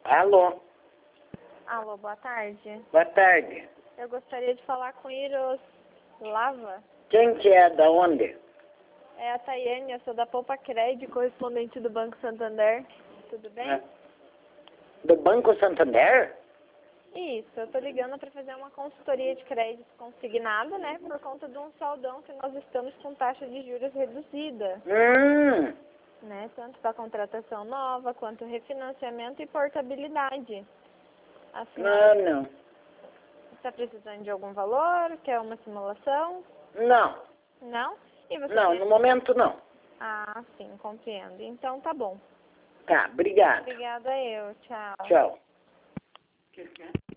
Alô, Alô, boa tarde. boa tarde. Eu gostaria de falar com Iroslava. Quem que é, da onde? É a Tayane, eu sou da Poupa Crédito, correspondente do Banco Santander. Tudo bem? É. Do Banco Santander? Isso, eu tô ligando para fazer uma consultoria de crédito consignado, né? Por conta de um saldão que nós estamos com taxa de juros reduzida, né? Tanto para contratação nova, quanto refinanciamento e portabilidade. Afinal, Não. está precisando de algum valor? Quer uma simulação? Não, Não? E você não, tem... no momento não. Ah, sim, compreendo. Então tá bom. Tá, obrigado. Obrigada eu. Tchau. Tchau.